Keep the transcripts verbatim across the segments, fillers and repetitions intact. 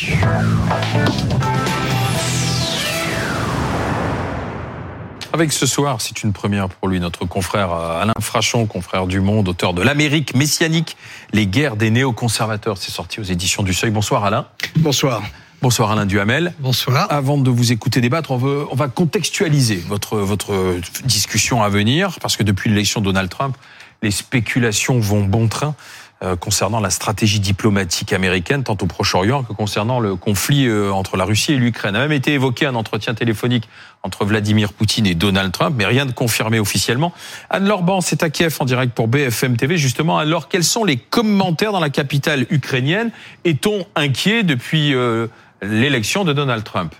Avec ce soir, c'est une première pour lui, notre confrère Alain Frachon, confrère du Monde, auteur de L'Amérique messianique, les guerres des néoconservateurs. C'est sorti aux éditions du Seuil. Bonsoir Alain. Bonsoir. Bonsoir Alain Duhamel. Bonsoir. Avant de vous écouter débattre, on, veut, on va contextualiser votre, votre discussion à venir, parce que depuis l'élection de Donald Trump, les spéculations vont bon train euh, concernant la stratégie diplomatique américaine, tant au Proche-Orient que concernant le conflit euh, entre la Russie et l'Ukraine. A même été évoqué un entretien téléphonique entre Vladimir Poutine et Donald Trump, mais rien de confirmé officiellement. Anne-Laure Ban, c'est à Kiev en direct pour B F M T V. Justement, alors quels sont les commentaires dans la capitale ukrainienne? Est-on inquiet depuis euh, l'élection de Donald Trump?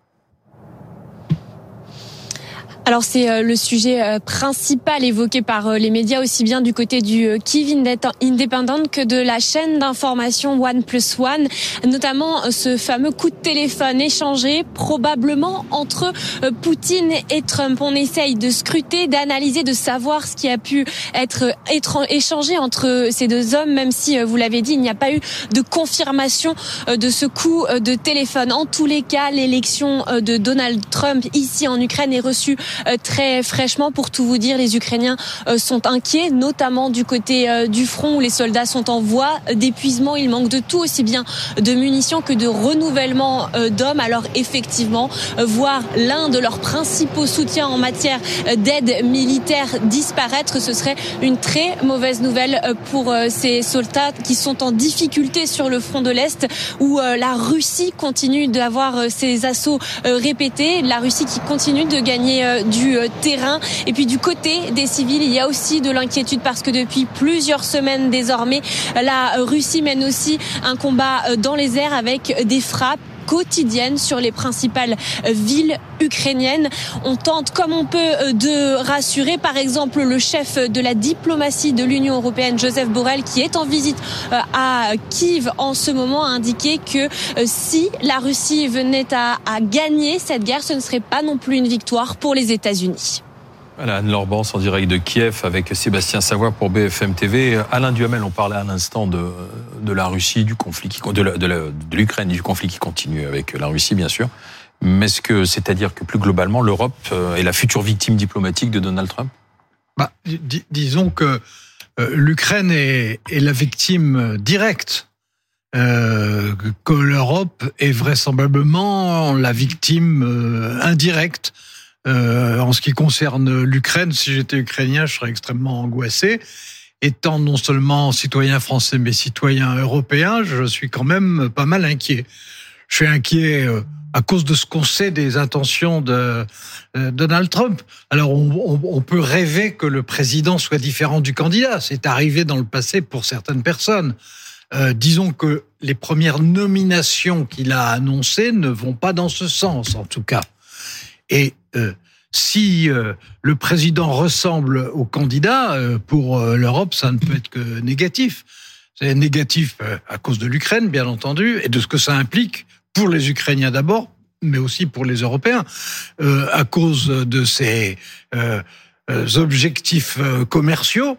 Alors c'est le sujet principal évoqué par les médias, aussi bien du côté du Kyiv Independent que de la chaîne d'information One Plus One, notamment ce fameux coup de téléphone échangé probablement entre Poutine et Trump. On essaye de scruter, d'analyser, de savoir ce qui a pu être échangé entre ces deux hommes, même si, vous l'avez dit, il n'y a pas eu de confirmation de ce coup de téléphone. En tous les cas, l'élection de Donald Trump ici en Ukraine est reçue très fraîchement. Pour tout vous dire, les Ukrainiens sont inquiets, notamment du côté du front où les soldats sont en voie d'épuisement. Il manque de tout, aussi bien de munitions que de renouvellement d'hommes. Alors effectivement, voir l'un de leurs principaux soutiens en matière d'aide militaire disparaître, ce serait une très mauvaise nouvelle pour ces soldats qui sont en difficulté sur le front de l'Est, où la Russie continue d'avoir ses assauts répétés. La Russie qui continue de gagner du terrain. Et puis du côté des civils, il y a aussi de l'inquiétude parce que depuis plusieurs semaines désormais, la Russie mène aussi un combat dans les airs avec des frappes quotidiennes sur les principales villes ukrainiennes. On tente comme on peut de rassurer, par exemple, le chef de la diplomatie de l'Union européenne, Joseph Borrell, qui est en visite à Kiev en ce moment, a indiqué que si la Russie venait à, à gagner cette guerre, ce ne serait pas non plus une victoire pour les États-Unis. Voilà, Anne-Laure Ban en direct de Kiev avec Sébastien Savoie pour B F M T V. Alain Duhamel, on parlait à l'instant de, de la Russie, du conflit qui, de, la, de, la, de l'Ukraine et du conflit qui continue avec la Russie, bien sûr. Mais est-ce que, c'est-à-dire que plus globalement, l'Europe est la future victime diplomatique de Donald Trump? Bah, dis, disons que euh, l'Ukraine est, est la victime directe, euh, que l'Europe est vraisemblablement la victime euh, indirecte. Euh, en ce qui concerne l'Ukraine, si j'étais ukrainien, je serais extrêmement angoissé. Étant non seulement citoyen français, mais citoyen européen, je suis quand même pas mal inquiet. Je suis inquiet euh, à cause de ce qu'on sait des intentions de euh, Donald Trump. Alors, on, on, on peut rêver que le président soit différent du candidat. C'est arrivé dans le passé pour certaines personnes. Euh, disons que les premières nominations qu'il a annoncées ne vont pas dans ce sens, en tout cas. Et euh, si euh, le président ressemble au candidat, euh, pour euh, l'Europe, ça ne peut être que négatif. C'est négatif euh, à cause de l'Ukraine, bien entendu, et de ce que ça implique pour les Ukrainiens d'abord, mais aussi pour les Européens, euh, à cause de ses euh, objectifs euh, commerciaux,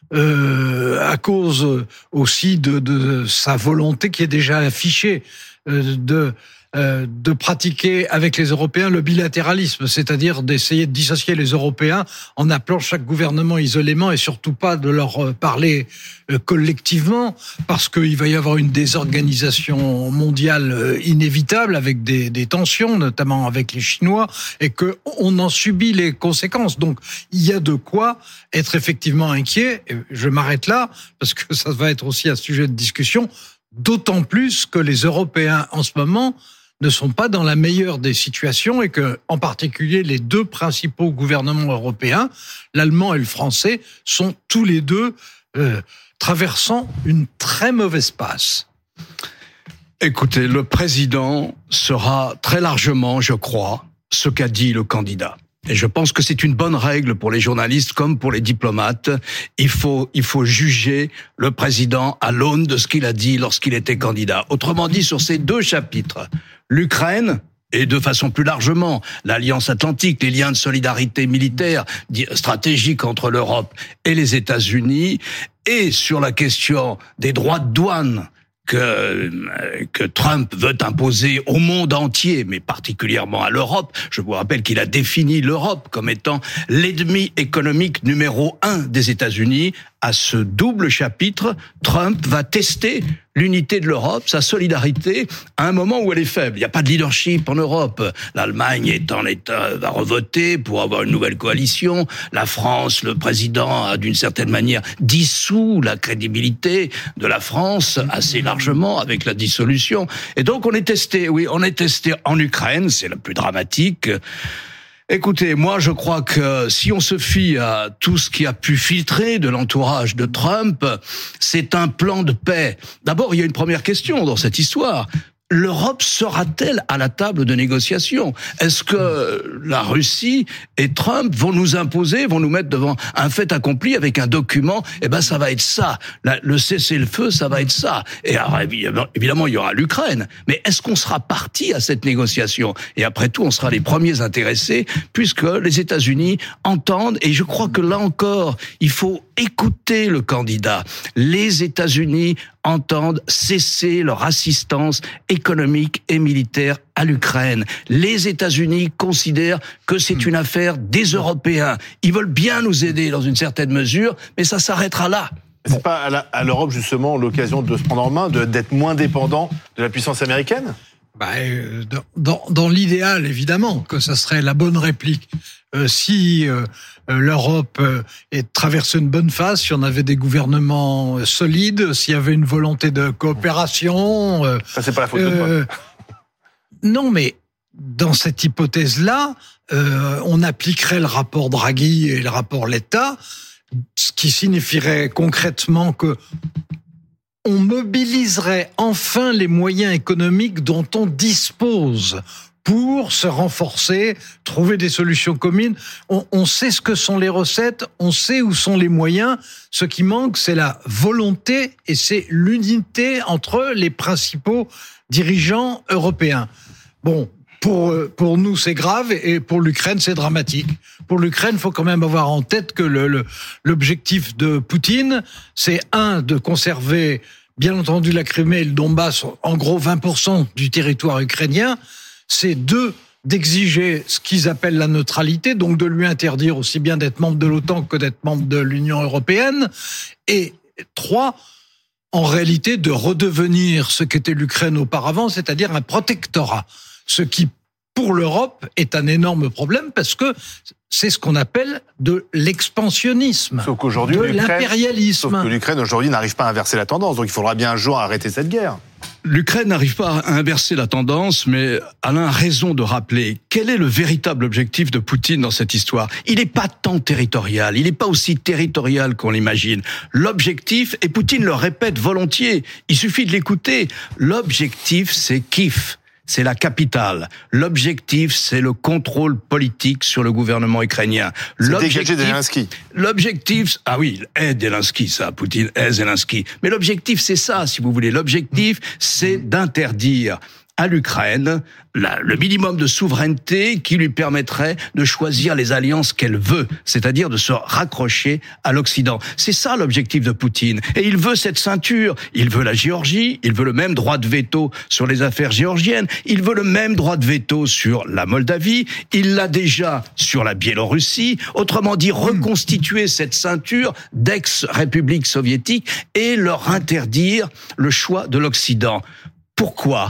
euh, à cause aussi de, de sa volonté qui est déjà affichée euh, de... de pratiquer avec les Européens le bilatéralisme, c'est-à-dire d'essayer de dissocier les Européens en appelant chaque gouvernement isolément et surtout pas de leur parler collectivement, parce qu'il va y avoir une désorganisation mondiale inévitable avec des, des tensions, notamment avec les Chinois, et qu'on en subit les conséquences. Donc, il y a de quoi être effectivement inquiet. Je m'arrête là, parce que ça va être aussi un sujet de discussion, d'autant plus que les Européens, en ce moment, ne sont pas dans la meilleure des situations et que, en particulier, les deux principaux gouvernements européens, l'allemand et le français, sont tous les deux euh, traversant une très mauvaise passe. Écoutez, le président sera très largement, je crois, ce qu'a dit le candidat. Et je pense que c'est une bonne règle pour les journalistes comme pour les diplomates. Il faut, il faut juger le président à l'aune de ce qu'il a dit lorsqu'il était candidat. Autrement dit, sur ces deux chapitres, l'Ukraine et de façon plus largement l'Alliance Atlantique, les liens de solidarité militaire stratégique entre l'Europe et les États-Unis, et sur la question des droits de douane que, que Trump veut imposer au monde entier, mais particulièrement à l'Europe. Je vous rappelle qu'il a défini l'Europe comme étant l'ennemi économique numéro un des États-Unis. À ce double chapitre, Trump va tester l'unité de l'Europe, sa solidarité, à un moment où elle est faible. Il n'y a pas de leadership en Europe. L'Allemagne est en état, va revoter pour avoir une nouvelle coalition. La France, le président a d'une certaine manière dissous la crédibilité de la France assez largement avec la dissolution. Et donc on est testé, oui, on est testé en Ukraine, c'est le plus dramatique. Écoutez, moi je crois que si on se fie à tout ce qui a pu filtrer de l'entourage de Trump, c'est un plan de paix. D'abord, il y a une première question dans cette histoire. L'Europe sera-t-elle à la table de négociation ? Est-ce que la Russie et Trump vont nous imposer, vont nous mettre devant un fait accompli avec un document ? Eh ben, ça va être ça. La, le cessez-le-feu, ça va être ça. Et alors, évidemment, évidemment, il y aura l'Ukraine. Mais est-ce qu'on sera parti à cette négociation ? Et après tout, on sera les premiers intéressés, puisque les États-Unis entendent. Et je crois que là encore, il faut écouter le candidat. Les États-Unis entendent cesser leur assistance économique et militaire à l'Ukraine. Les États-Unis considèrent que c'est une affaire des Européens. Ils veulent bien nous aider dans une certaine mesure, mais ça s'arrêtera là. C'est pas à, la, à l'Europe justement l'occasion de se prendre en main, de, d'être moins dépendant de la puissance américaine ? Bah, euh, dans, dans l'idéal, évidemment, que ça serait la bonne réplique. Euh, si euh, l'Europe euh, traversait une bonne phase, si on avait des gouvernements solides, s'il y avait une volonté de coopération... Euh, ça, c'est pas la faute euh, de Trump. Non, mais dans cette hypothèse-là, euh, on appliquerait le rapport Draghi et le rapport Letta, ce qui signifierait concrètement que on mobiliserait enfin les moyens économiques dont on dispose pour se renforcer, trouver des solutions communes. On, on sait ce que sont les recettes, on sait où sont les moyens. Ce qui manque, c'est la volonté et c'est l'unité entre les principaux dirigeants européens. Bon, pour, pour nous, c'est grave et pour l'Ukraine, c'est dramatique. Pour l'Ukraine, il faut quand même avoir en tête que le, le, l'objectif de Poutine, c'est un, de conserver, bien entendu, la Crimée et le Donbass, en gros vingt pour cent du territoire ukrainien. C'est deux, d'exiger ce qu'ils appellent la neutralité, donc de lui interdire aussi bien d'être membre de l'OTAN que d'être membre de l'Union européenne. Et trois, en réalité, de redevenir ce qu'était l'Ukraine auparavant, c'est-à-dire un protectorat. Ce qui, pour l'Europe, est un énorme problème parce que c'est ce qu'on appelle de l'expansionnisme, sauf qu'aujourd'hui, de l'Ukraine, l'impérialisme. Sauf que l'Ukraine, aujourd'hui, n'arrive pas à inverser la tendance. Donc il faudra bien un jour arrêter cette guerre. L'Ukraine n'arrive pas à inverser la tendance, mais Alain a raison de rappeler quel est le véritable objectif de Poutine dans cette histoire. Il n'est pas tant territorial, il n'est pas aussi territorial qu'on l'imagine. L'objectif, et Poutine le répète volontiers, il suffit de l'écouter, l'objectif c'est Kiev. C'est la capitale. L'objectif, c'est le contrôle politique sur le gouvernement ukrainien. C'est dégager Zelensky. L'objectif, ah oui, il est Zelensky, ça, Poutine est Zelensky. Mais l'objectif, c'est ça, si vous voulez. L'objectif, c'est d'interdire à l'Ukraine la, le minimum de souveraineté qui lui permettrait de choisir les alliances qu'elle veut, c'est-à-dire de se raccrocher à l'Occident. C'est ça l'objectif de Poutine. Et il veut cette ceinture. Il veut la Géorgie, il veut le même droit de veto sur les affaires géorgiennes, il veut le même droit de veto sur la Moldavie, il l'a déjà sur la Biélorussie. Autrement dit, reconstituer cette ceinture d'ex-républiques soviétiques et leur interdire le choix de l'Occident. Pourquoi ?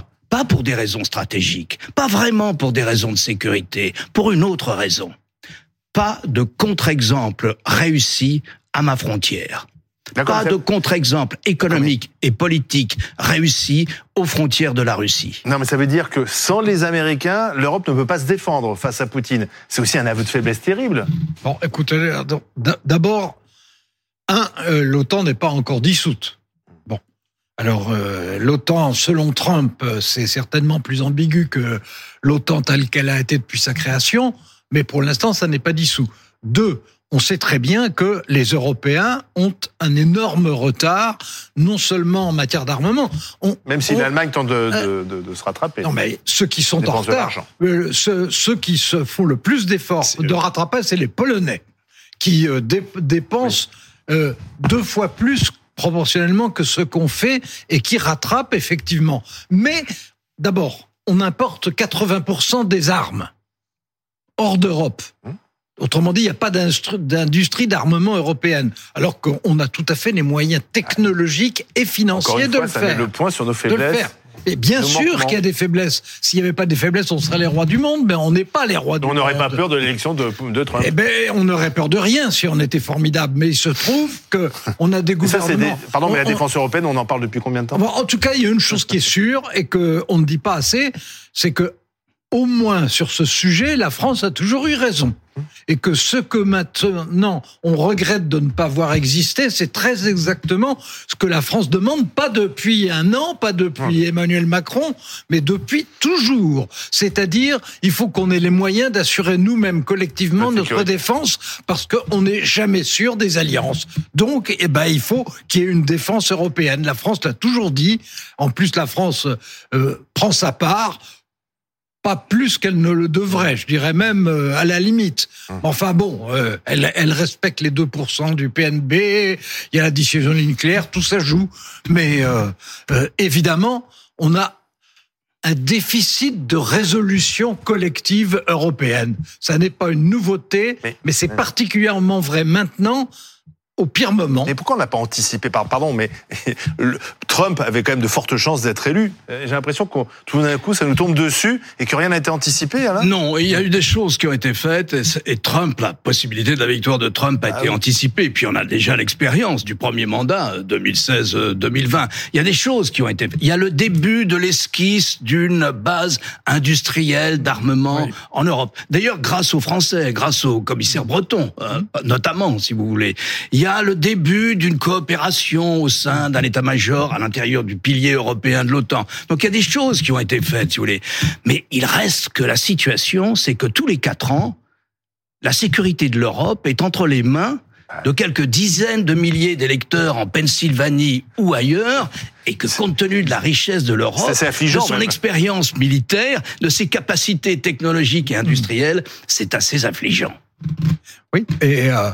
Pas pour des raisons stratégiques, pas vraiment pour des raisons de sécurité, pour une autre raison. Pas de contre-exemple réussi à ma frontière. D'accord, pas de contre-exemple économique et politique réussi aux frontières de la Russie. Non, mais ça veut dire que sans les Américains, l'Europe ne peut pas se défendre face à Poutine. C'est aussi un aveu de faiblesse terrible. Bon, écoutez, d'abord, un, euh, l'OTAN n'est pas encore dissoute. Bon. Alors, euh, l'OTAN, selon Trump, c'est certainement plus ambigu que l'OTAN telle qu'elle a été depuis sa création, mais pour l'instant, ça n'est pas dissous. Deux, on sait très bien que les Européens ont un énorme retard, non seulement en matière d'armement. On, Même si on, l'Allemagne tente de, euh, de, de, de se rattraper. Non, mais ceux qui sont en retard, euh, ceux, ceux qui se font le plus d'efforts c'est de rattrapage, c'est les Polonais, qui euh, dé, dépensent oui. euh, deux fois plus proportionnellement que ce qu'on fait et qui rattrape effectivement. Mais d'abord, on importe quatre-vingts pour cent des armes hors d'Europe. Autrement dit, il n'y a pas d'industrie d'armement européenne, alors qu'on a tout à fait les moyens technologiques et financiers de fois, le ça faire. met le point sur nos faiblesses. Et bien sûr qu'il y a des faiblesses. S'il n'y avait pas des faiblesses, on serait les rois du monde, mais on n'est pas les rois du on monde. On n'aurait pas peur de l'élection de, de Trump. Eh ben, on n'aurait peur de rien si on était formidable. Mais il se trouve que on a des gouvernements. Ça, des... Pardon, mais la on, défense européenne, on en parle depuis combien de temps ? En tout cas, il y a une chose qui est sûre et que on ne dit pas assez, c'est que au moins sur ce sujet, la France a toujours eu raison. Et que ce que maintenant on regrette de ne pas voir exister, c'est très exactement ce que la France demande, pas depuis un an, pas depuis Emmanuel Macron, mais depuis toujours. C'est-à-dire, il faut qu'on ait les moyens d'assurer nous-mêmes collectivement notre défense, parce qu'on n'est jamais sûr des alliances. Donc, eh ben, il faut qu'il y ait une défense européenne. La France l'a toujours dit. En plus, la France euh, prend sa part. Pas plus qu'elle ne le devrait, je dirais même euh, à la limite. Enfin bon, euh, elle, elle respecte les deux pour cent du P N B, il y a la dissuasion nucléaire, tout ça joue. Mais euh, euh, évidemment, on a un déficit de résolution collective européenne. Ça n'est pas une nouveauté, mais, mais c'est mais... particulièrement vrai maintenant, au pire moment. Mais pourquoi on n'a pas anticipé ? Pardon, mais Trump avait quand même de fortes chances d'être élu. J'ai l'impression que tout d'un coup, ça nous tombe dessus et que rien n'a été anticipé, Alain ? Non, il y a eu des choses qui ont été faites et Trump, la possibilité de la victoire de Trump a ah été oui. anticipée. Et puis on a déjà l'expérience du premier mandat, deux mille seize deux mille vingt. Il y a des choses qui ont été faites. Il y a le début de l'esquisse d'une base industrielle d'armement oui. en Europe. D'ailleurs, grâce aux Français, grâce au commissaire Breton, euh, notamment, si vous voulez. Il y a le début d'une coopération au sein d'un état-major à l'intérieur du pilier européen de l'OTAN. Donc il y a des choses qui ont été faites, si vous voulez. Mais il reste que la situation, c'est que tous les quatre ans, la sécurité de l'Europe est entre les mains de quelques dizaines de milliers d'électeurs en Pennsylvanie ou ailleurs, et que compte tenu de la richesse de l'Europe, de son même. expérience militaire, de ses capacités technologiques et industrielles, c'est assez affligeant. Oui, et... Euh...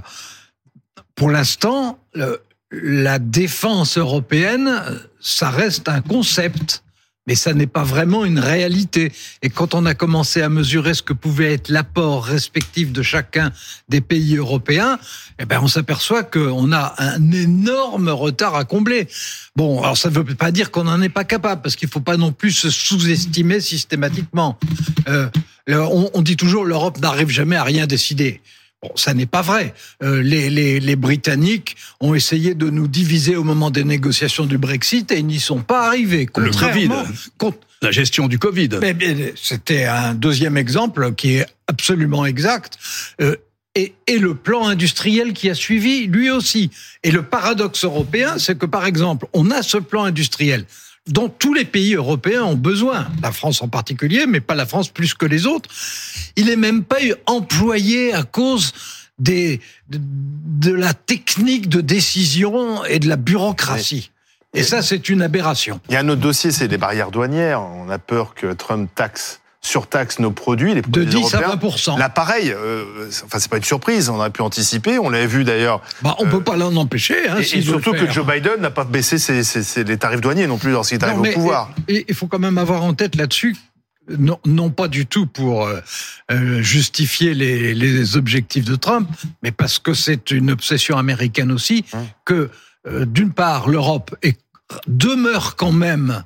Pour l'instant, le, la défense européenne, ça reste un concept, mais ça n'est pas vraiment une réalité. Et quand on a commencé à mesurer ce que pouvait être l'apport respectif de chacun des pays européens, eh ben on s'aperçoit qu'on a un énorme retard à combler. Bon, alors ça ne veut pas dire qu'on n'en est pas capable, parce qu'il ne faut pas non plus se sous-estimer systématiquement. Euh, on, on dit toujours l'Europe n'arrive jamais à rien décider. Bon, ça n'est pas vrai. Euh, les, les, les Britanniques ont essayé de nous diviser au moment des négociations du Brexit et ils n'y sont pas arrivés. Contrairement, le Covid, contre, la gestion du Covid. Mais, mais, c'était un deuxième exemple qui est absolument exact. Euh, et, et le plan industriel qui a suivi, lui aussi. Et le paradoxe européen, c'est que, par exemple, on a ce plan industriel dont tous les pays européens ont besoin, la France en particulier, mais pas la France plus que les autres. Il n'est même pas employé à cause des, de, de la technique de décision et de la bureaucratie. Et, et ça, c'est une aberration. Il y a un autre dossier, c'est les barrières douanières. On a peur que Trump taxe surtaxe nos produits, les produits de dix européens. à vingt pour cent. Là, pareil, euh, enfin, c'est pas une surprise, on aurait pu anticiper, on l'avait vu d'ailleurs. Bah, on euh, peut pas l'en empêcher. Hein, et, et surtout que Joe Biden n'a pas baissé ses, ses, ses, les tarifs douaniers non plus lorsqu'il est arrivé au pouvoir. Et il faut quand même avoir en tête là-dessus, non, non pas du tout pour euh, justifier les, les objectifs de Trump, mais parce que c'est une obsession américaine aussi, hum. que euh, d'une part, l'Europe est, demeure quand même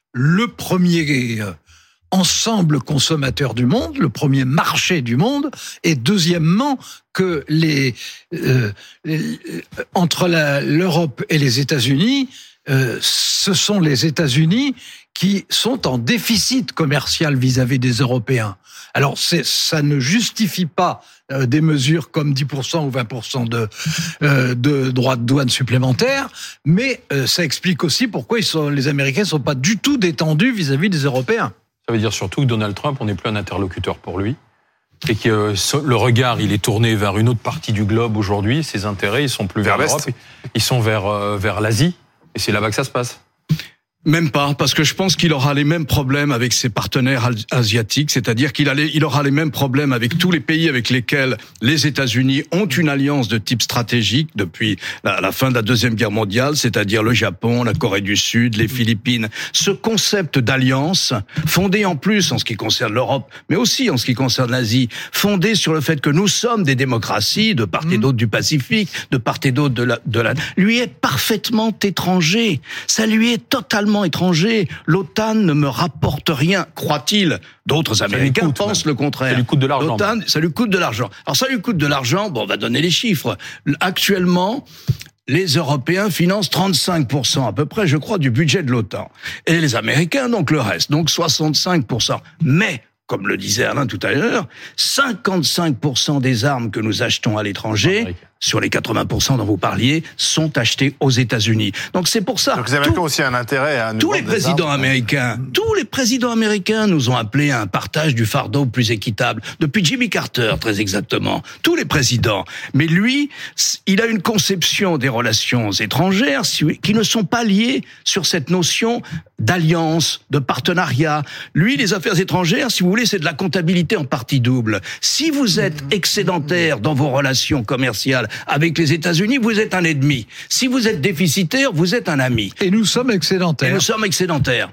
le premier... Euh, ensemble consommateur du monde, le premier marché du monde, et deuxièmement que les, euh, les entre la, l'Europe et les États-Unis, euh, ce sont les États-Unis qui sont en déficit commercial vis-à-vis des Européens. Alors c'est, ça ne justifie pas euh, des mesures comme dix pour cent ou vingt pour cent de, euh, de droits de douane supplémentaires, mais euh, ça explique aussi pourquoi ils sont, les Américains ne sont pas du tout détendus vis-à-vis des Européens. Ça veut dire surtout que Donald Trump, on n'est plus un interlocuteur pour lui. Et que le regard, il est tourné vers une autre partie du globe aujourd'hui. Ses intérêts, ils sont plus vers, vers l'Europe, ils sont vers, euh, vers l'Asie. Et c'est là-bas que ça se passe. Même pas, parce que je pense qu'il aura les mêmes problèmes avec ses partenaires asiatiques, c'est-à-dire qu'il a les, il aura les mêmes problèmes avec tous les pays avec lesquels les États-Unis ont une alliance de type stratégique depuis la, la fin de la Deuxième Guerre mondiale, c'est-à-dire le Japon, la Corée du Sud, les Philippines. Ce concept d'alliance, fondé en plus en ce qui concerne l'Europe, mais aussi en ce qui concerne l'Asie, fondé sur le fait que nous sommes des démocraties de part et d'autre du Pacifique, de part et d'autre de la, de la, lui est parfaitement étranger. Ça lui est totalement étranger. L'OTAN ne me rapporte rien, croit-il. D'autres Américains coûte, pensent même. le contraire. Ça lui coûte de l'argent. L'OTAN, ça lui coûte de l'argent. Alors ça lui coûte de l'argent, bon, on va donner les chiffres. Actuellement, les Européens financent trente-cinq pour cent à peu près, je crois, du budget de l'OTAN. Et les Américains, donc le reste, donc soixante-cinq pour cent. Mais, comme le disait Alain tout à l'heure, cinquante-cinq pour cent des armes que nous achetons à l'étranger, sur les quatre-vingts pour cent dont vous parliez, sont achetées aux États-Unis. Donc c'est pour ça. Donc les Américains tout, ont aussi un intérêt à nous tous les présidents américains, tous les présidents américains nous ont appelé à un partage du fardeau plus équitable. Depuis Jimmy Carter, très exactement. Tous les présidents. Mais lui, il a une conception des relations étrangères qui ne sont pas liées sur cette notion d'alliance, de partenariat. Lui, les affaires étrangères, si vous voulez, c'est de la comptabilité en partie double. Si vous êtes excédentaire dans vos relations commerciales avec les États-Unis, vous êtes un ennemi. Si vous êtes déficitaire, vous êtes un ami. Et nous sommes excédentaires. Et nous sommes excédentaires.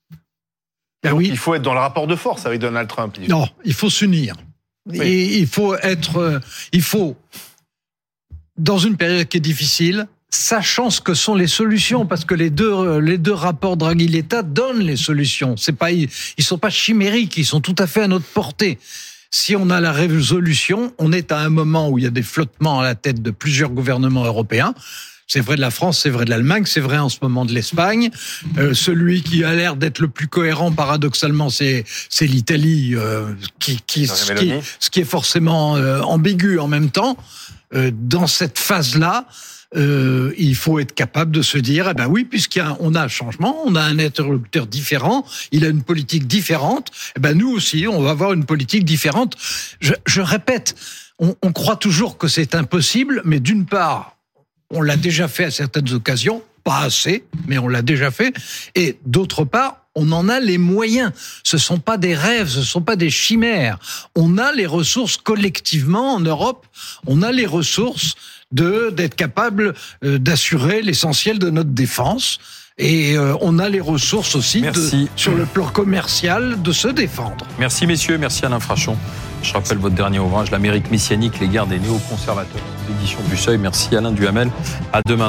Ben oui. Il faut être dans le rapport de force avec Donald Trump. Non, il faut s'unir. Oui. Et il faut être, il faut, dans une période qui est difficile, sachant ce que sont les solutions, parce que les deux, les deux rapports Draghi-Letta donnent les solutions. C'est pas, ils sont pas chimériques, ils sont tout à fait à notre portée. Si on a la résolution, on est à un moment où il y a des flottements à la tête de plusieurs gouvernements européens. C'est vrai de la France, c'est vrai de l'Allemagne, c'est vrai en ce moment de l'Espagne. Euh, celui qui a l'air d'être le plus cohérent, paradoxalement, c'est c'est l'Italie, euh, qui, qui, ce, qui ce qui est forcément euh, ambigu en même temps. Euh, dans cette phase-là, Euh, il faut être capable de se dire, eh ben oui, puisqu'on a, a un changement, on a un interlocuteur différent, il a une politique différente, eh ben nous aussi, on va avoir une politique différente. Je, je répète, on, on croit toujours que c'est impossible, mais d'une part, on l'a déjà fait à certaines occasions, pas assez, mais on l'a déjà fait, et d'autre part, on en a les moyens. Ce sont pas des rêves, ce sont pas des chimères. On a les ressources collectivement en Europe, on a les ressources de d'être capable euh, d'assurer l'essentiel de notre défense. Et euh, on a les ressources aussi, de, sur le plan commercial, de se défendre. Merci messieurs, merci Alain Frachon. Je rappelle votre dernier ouvrage, L'Amérique messianique, les guerres des néoconservateurs, aux éditions du Seuil. Merci Alain Duhamel. À demain.